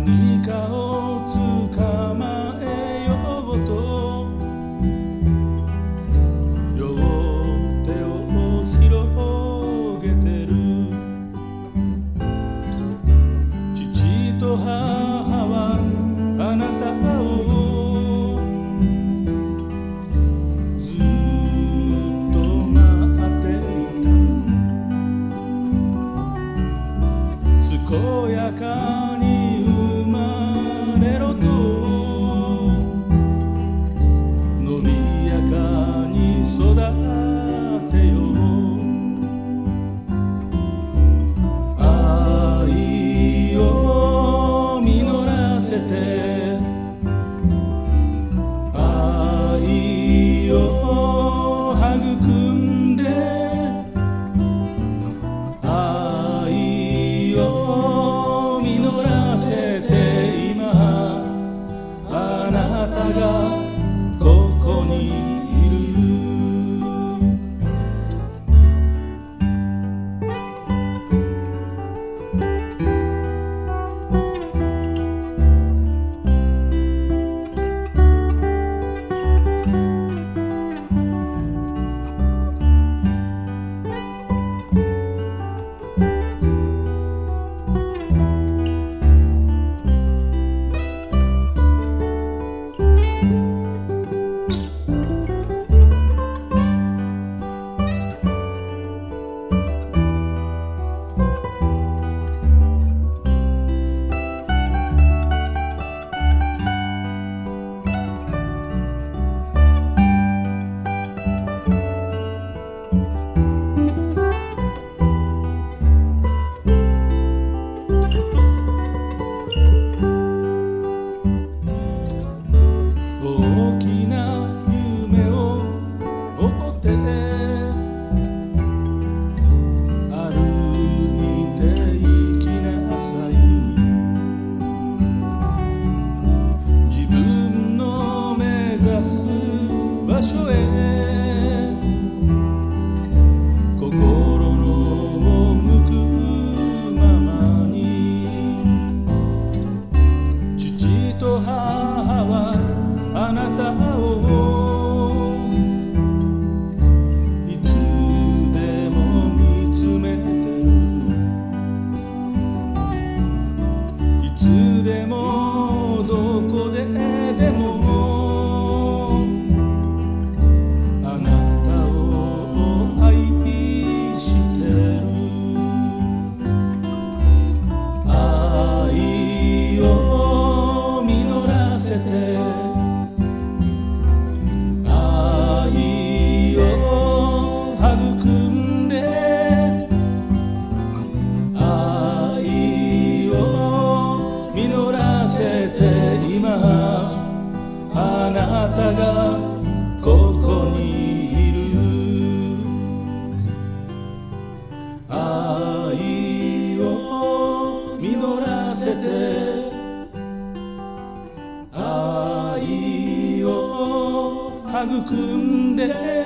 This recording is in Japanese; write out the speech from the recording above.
何かを捕まえようと両手を広げてる。父と母はあなたをずっと待っていた。健やかに生まれろと伸びやかに育てよう。愛を実らせて愛を育んで愛を実らせて今あなたがここにいる。大きな夢を追って歩いて行きなさい。自分の目指す場所へ心の向くままに。父と母はあなたをいつでも見つめてる。いつでもどこでもあなたを愛してる。愛を実らせて愛を育んで愛を実らせて今あなたがここにいる。愛を実らせて愛を育んで